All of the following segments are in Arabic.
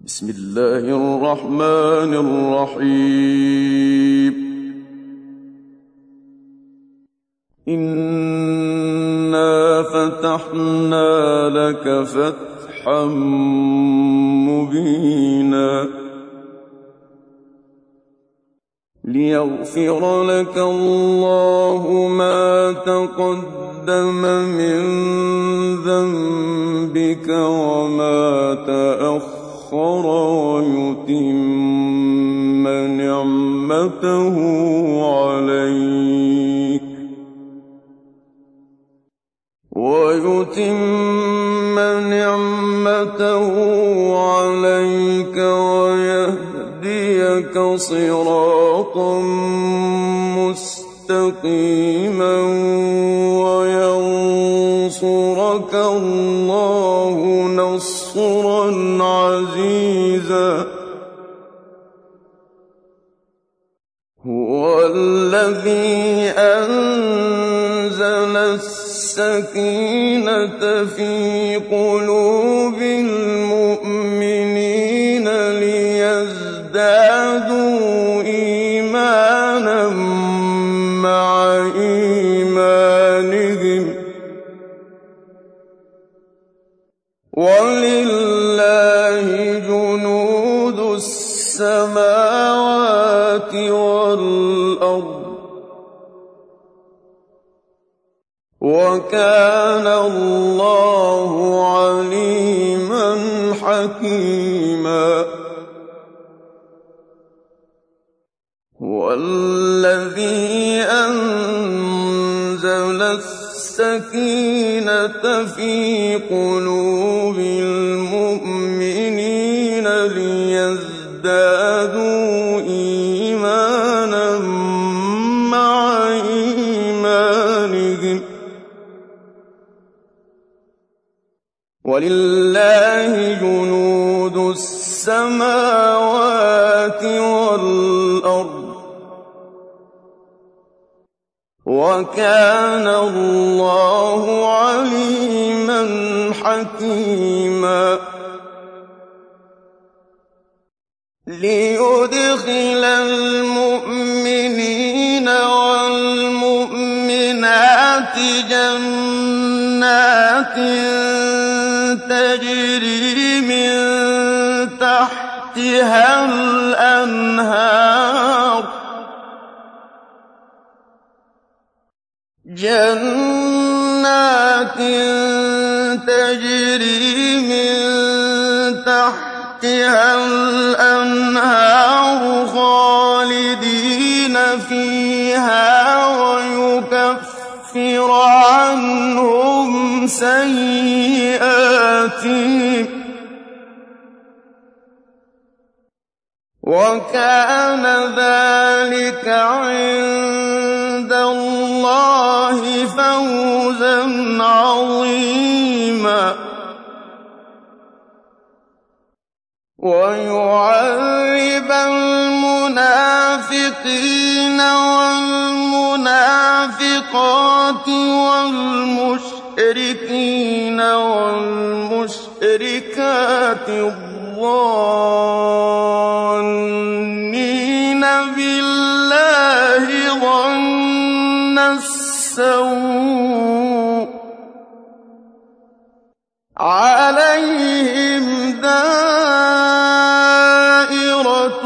بسم الله الرحمن الرحيم. إنا فتحنا لك فتحا مبينا ليغفر لك الله ما تقدم من ذنبك وما تأخر ويتم نعمته عليك ويهديك صراطا مستقيما وينصرك الله نصرا عزيزا. هو الذي أنزل السكينة في قلوب المؤمنين ليزدادوا إيمانا مع إيمانهم ولله جنود السماوات والأرض وكان الله عليما حكيما. هو الذي أنزل السكينة في قلوب المؤمنين ليزدادوا إيمانا مع إيمانهم ولله جنود السماوات والأرض وكان الله عليما حكيما. ليدخل المؤمنين والمؤمنات جنات تجري من تحتها الأنهار خالدين فيها ويكفر عنهم سيئاتهم وكان ذلك عند الله فوزا عظيما. ويعذب المنافقين والمنافقات والمشركين والمشركات الظانين بالله ظن السوء عليهم دائرة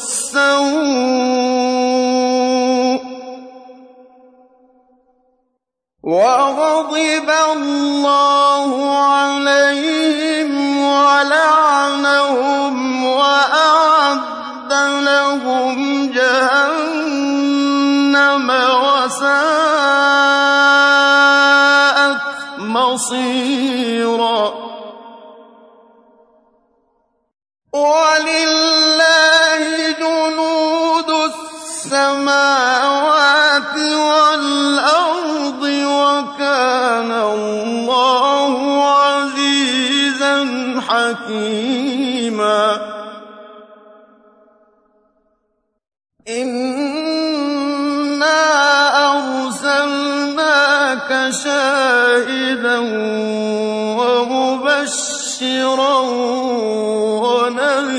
السوء وغضب الله عليهم ولعنهم وأعد لهم جهنم وساءت مصيرا. ولله جنود السماوات والأرض وكان الله عزيزا حكيما. إنا أرسلناك شاهدا ومبشرا ونذيرا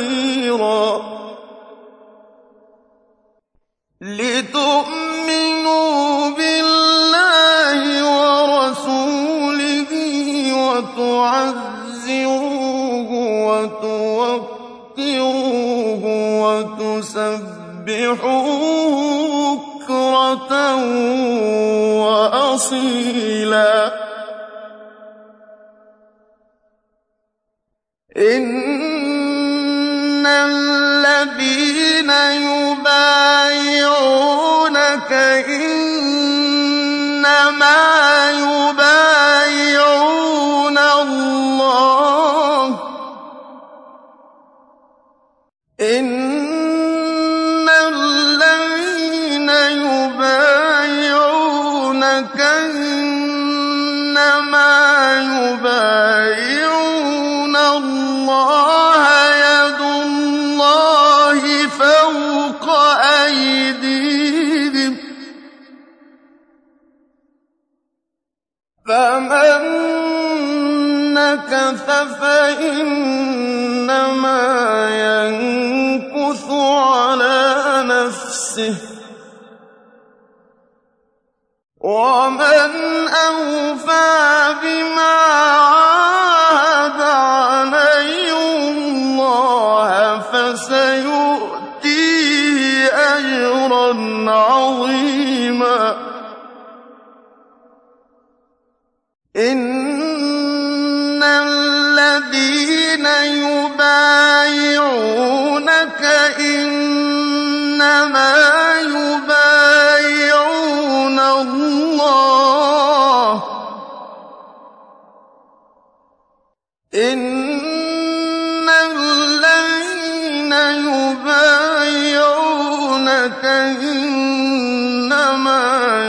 وتوقروه وتسبحوه بكرة وأصيلا إن الذين يبايعونك إنما يبايعون الله إن الذين يبايعونك إنما يبايعون الله يد الله فوق أيديهم فمن نكث فإنما ينكث على نفسه ومن أوفى بما عاهد عليه الله فسيؤتيه أجرا عظيما إن الذين يبايعونك إنما يبايعون الله إن الذين يبايعونك إنما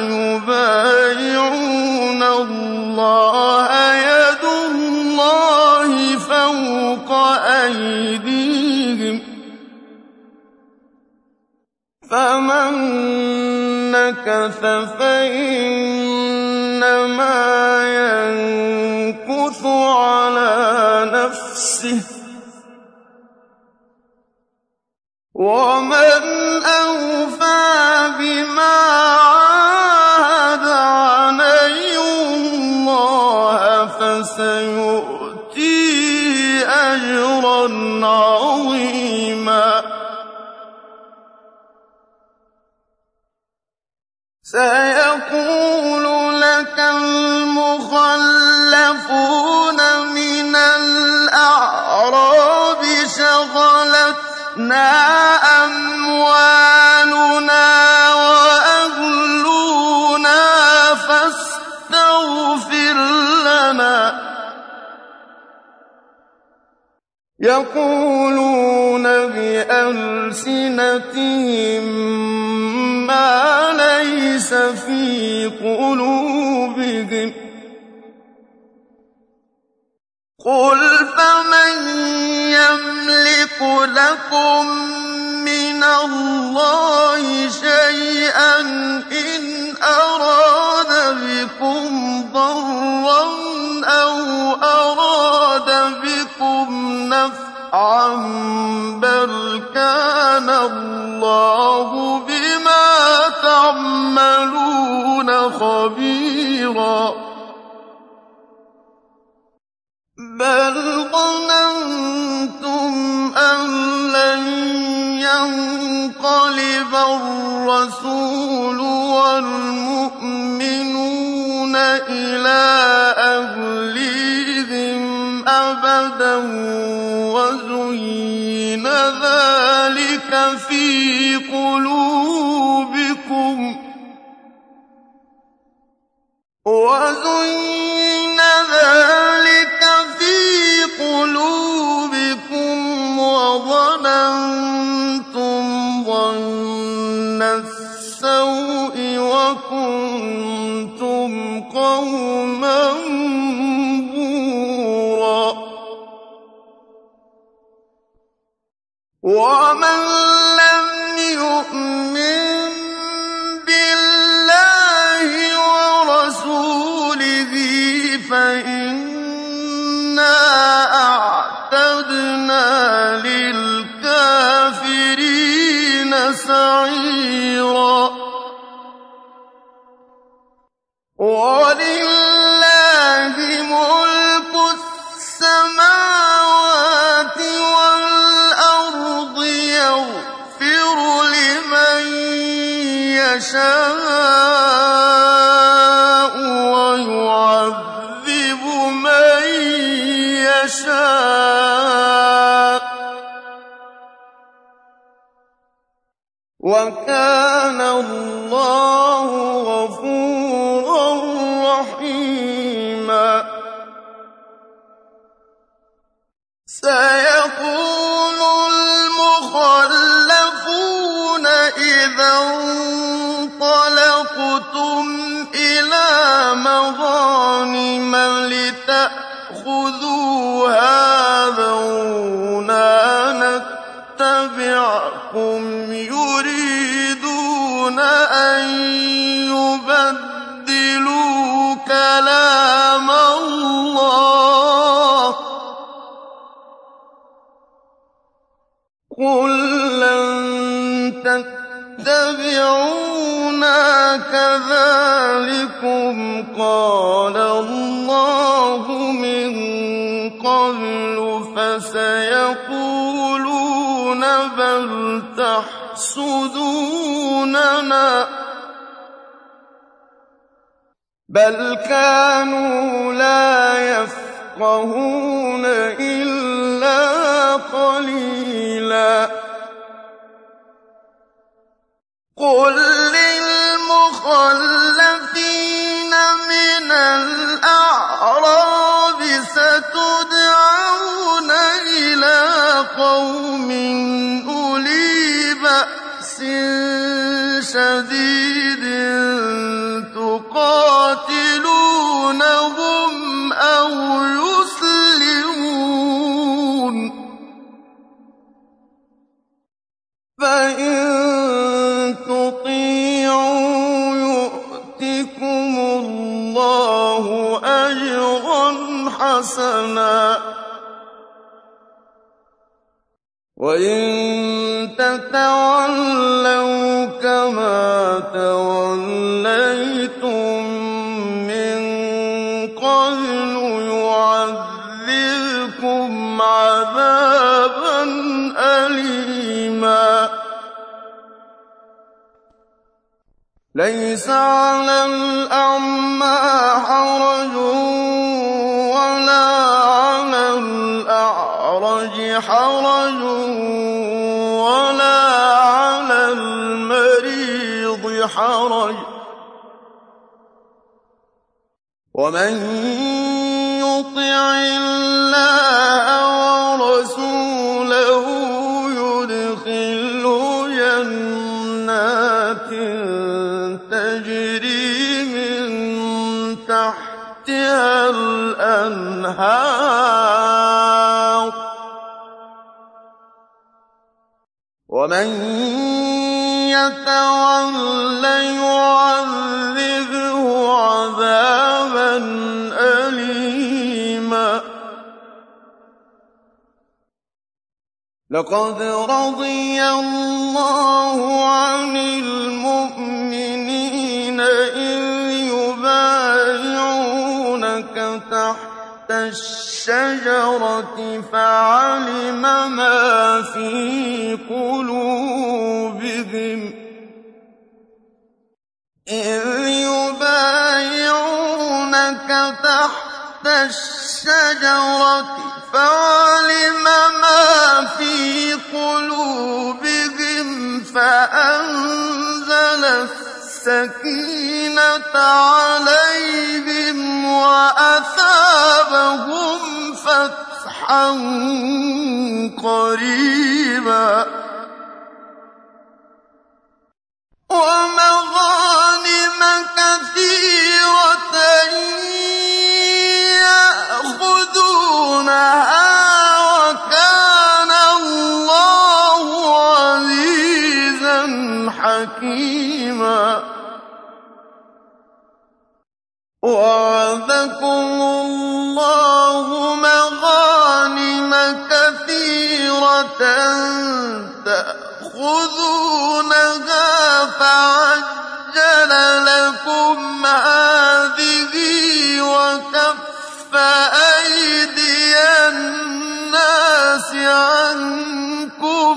يبايعون الله يد الله فوق أيديهم فمن نكث فإنما ينكث على نفسه ومن أوفى بما عاهد عليه الله فسيؤتيه أجرا عظيما سيقول لك المخلفون من الأعراب شغلتنا أموالنا وأهلنا فاستغفر لنا يقولون بألسنتهم ما ليس في قلوبهم قل فمن يملك لكم من الله شيئا إن أراد بكم ضرا أو أراد بكم نفعا بل كان الله بما تعملون خبيرا بل ظننتم أن لن ينقلب الرسول والمؤمنون إلى أهليهم أبدا وزين ذلك في قلوبكم وظننتم ظن السوء وكنتم قوما بورا ومن لم يؤمن بالله ورسوله فإنا أعتدنا للكافرين سعيرا ولله ملك السماوات وَكَانَ اللَّهُ غَفُورًا رَّحِيمًا سَيَقُولُ الْمُخَلَّفُونَ إِذَا انطَلَقْتُمْ إِلَىٰ مَغَانِمَ لِتَأْخُذُوهَا ذَرُونَا نَتَّبِعْكُمْ يُرِيدُونَ أَن يُبَدِّلُوا كَلَامَ اللَّهِ ۚ قُل لَّن تَتَّبِعُونَا كَذَٰلِكُمْ قَالَ اللَّهُ مِن قَبْلُ فَسَيَقُولُونَ بَلْ تَحْسُدُونَنَا ۚ بَلْ كَانُوا لَا يَفْقَهُونَ إِلَّا قَلِيلًا قُل لِّلْمُخَلَّفِينَ مِنَ الْأَعْرَابِ سَتُدْعَوْنَ إِلَىٰ قَوْمٍ أُولِي بَأْسٍ شَدِيدٍ تُقَاتِلُونَهُمْ أَوْ يُسْلِمُونَ ۖ فَإِن تُطِيعُوا يُؤْتِكُمُ اللَّهُ أَجْرًا حَسَنًا ۖ وَإِن تَتَوَلَّوْا كَمَا تَوَلَّيْتُم مِّن قَبْلُ يُعَذِّبْكُمْ عَذَابًا أَلِيمًا لَيْسَ عَلَى الْأَعْمَىٰ حَرَجٌ وَلَا عَلَى الْأَعْرَجِ حَرَجٌ وَلَا عَلَى الْمَرِيضِ حَرَجٌ ۗ وَمَن يُطِعِ اللَّهَ وَرَسُولَهُ يُدْخِلْهُ جَنَّاتٍ تَجْرِي مِن تَحْتِهَا الْأَنْهَارُ ۖ وَمَن يَتَوَلَّ يُعَذِّبْهُ عَذَابًا أَلِيمًا لَقَدْ رَضِيَ اللَّهُ عَنِ الْمُؤْمِنِينَ إِذْ يُبَايِعُونَكَ تَحْتَ الشَّجَرَةِ فَعَلِمَ مَا فِي قُلُوبِهِمْ إِذْ يُبَايِعُونَكَ تَحْتَ الشَّجَرَةِ فَعَلِمَ مَا فِي قُلُوبِهِمْ فَأَنزَلَ السَّكِينَةَ عَلَيْهِمْ وَأَثَابَهُمْ فَتْحًا قَرِيبًا وَمَغَانِمَ كَثِيرَةً يَأْخُذُونَهَا ۗ وَكَانَ اللَّهُ عَزِيزًا حَكِيمًا وَعَدَكُمُ اللَّهُ مَغَانِمَ كَثِيرَةً تَأْخُذُونَهَا فَعَجَّلَ لَكُمْ هَٰذِهِ وَكَفَّ أَيْدِيَ النَّاسِ عَنكُمْ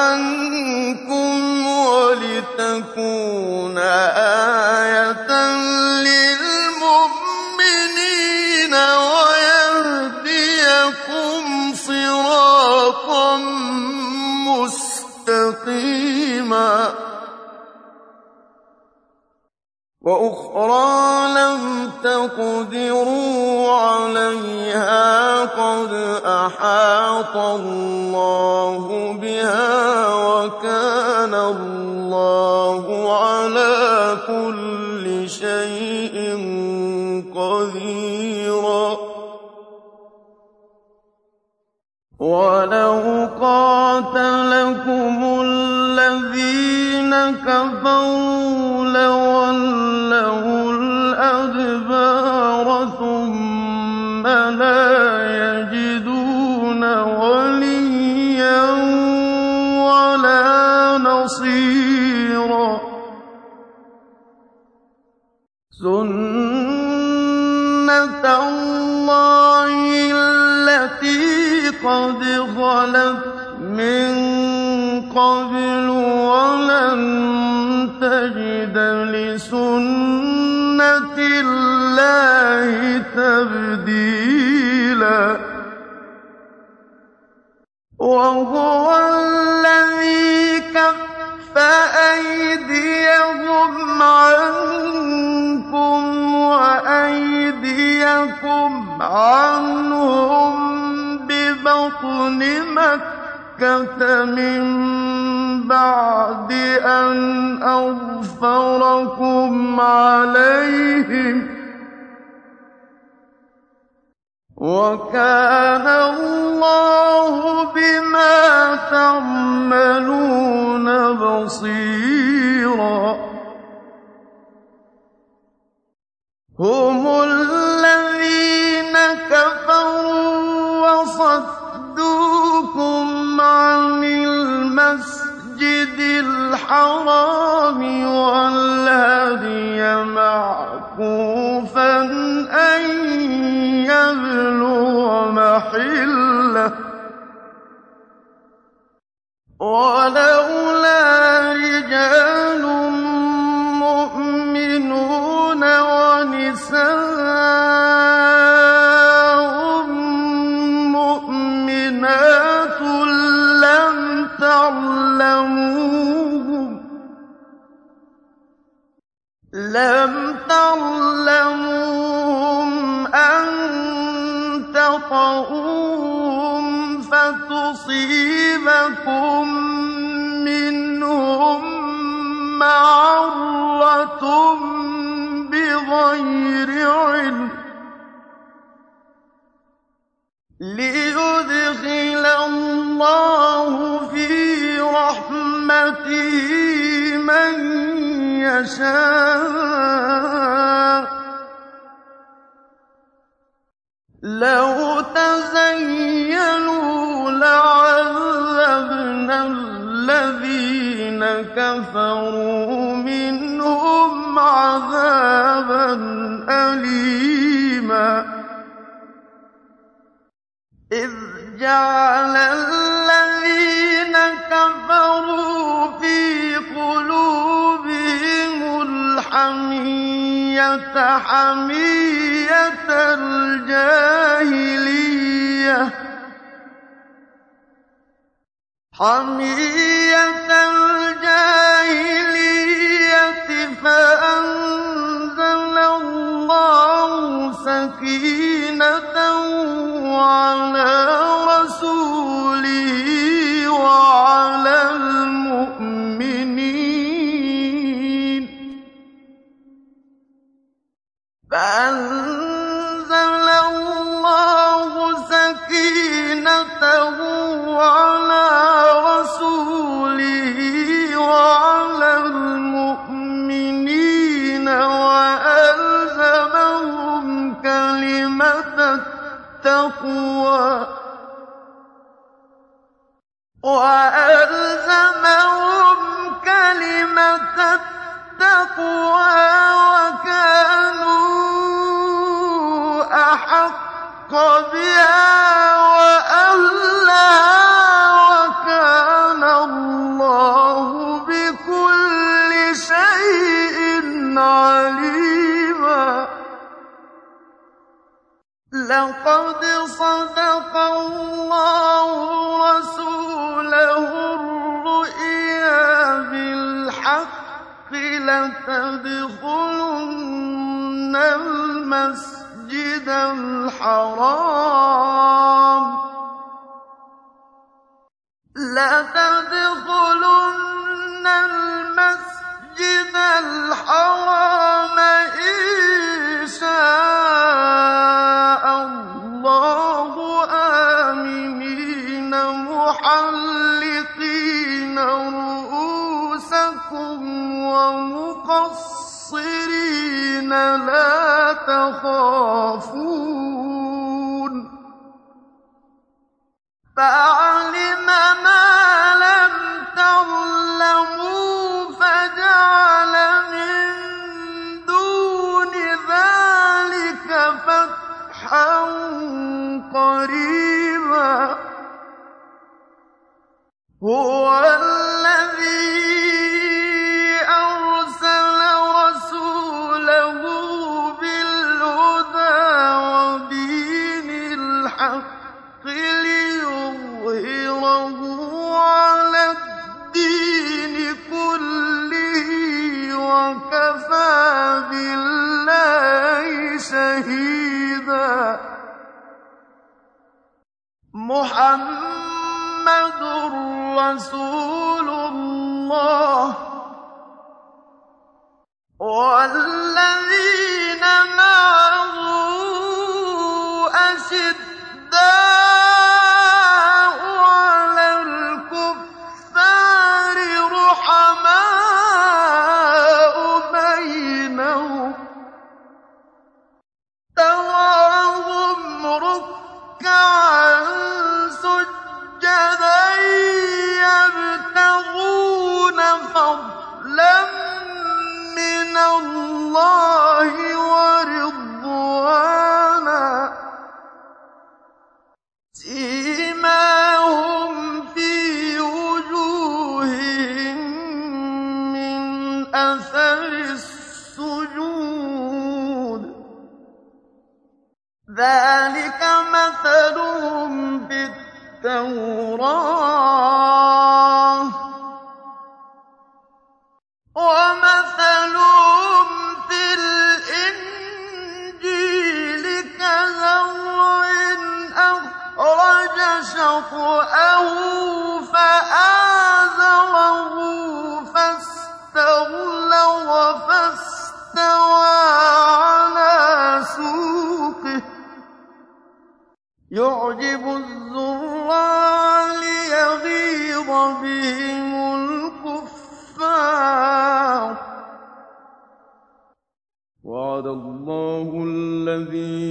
وَلِتَكُونَ آيَةً وأخرى لم تقدروا عليها قد أحاط الله بها وكان الله على كل شيء قديرا ولو قاتلكم الذين كفروا لولوا الأدبار ثم لا يجدون وليا ولا نصيرا سنة الله التي قد خلت من قبل ولن تجد لسنة الله تبديلا وهو الذي كف أيديهم عنكم وأيديكم عنهم ببطن مكة من بعد أن أظفركم عليهم وكان الله بما تعملون بصيرا هم الذين كفروا وصدوكم عن المسجد الحرام والهدي معكوفا أن يبلغ محله ولولا رجال مؤمنون ونساء مؤمنات لم تعلموهم أن تطؤوهم فتصيبكم منهم معرة بغير علم ليدخل الله في رحمته من يشاء لو تزينوا لعذبنا الذين كفروا منهم عذابا أليما إذ جعل الذين كفروا في قلوبهم الحمية حمية الجاهلية فأنزل الله سكينته على رسوله وعلى المؤمنين فأنزل الله سكينته على رسوله وعلى المؤمنين وألزمهم كلمة التقوى وكانوا أحق بها وأهلها وكان الله بكل شيء عليما لقد صدق الله رسوله الرؤيا بالحق لتدخلن المسجد الحرام إن شاء الله آمنين محلقين رؤوسكم ومقصرين لا تخافون فعلم ما لم تعلموا فجعل من دون ذلك فتحا قريبا هو الذي أرسل رسوله بالهدى ودين الحق ليظهره على الدين كله وكفى بالله شهيدا محمد رسول الله والذين معه أشداء على الكفار رحماء بينهم تراهم ركعا سجدا يبتغون فضلا من الله ورضوانا سيماهم في وجوههم من أثر السجود ذلك مثلهم في التوراة ومثلهم في الإنجيل كزرع أخرج شطأه فآزره فاستغلظ فاستوى على سوقه يعجب الزراع ليغيظ بهم الكفار وعد الله الذين